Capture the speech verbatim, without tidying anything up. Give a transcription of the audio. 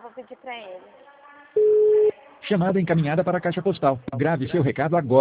vou pedir pra ele. Chamada encaminhada para a caixa postal. Grave seu recado agora.